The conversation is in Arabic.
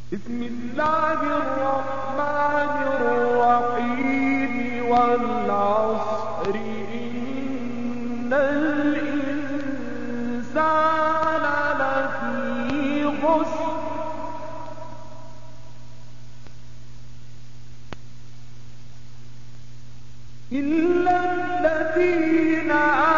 بسم الله الرحمن الرحيم والعصر إن الإنسان لفي خسر إلا الذين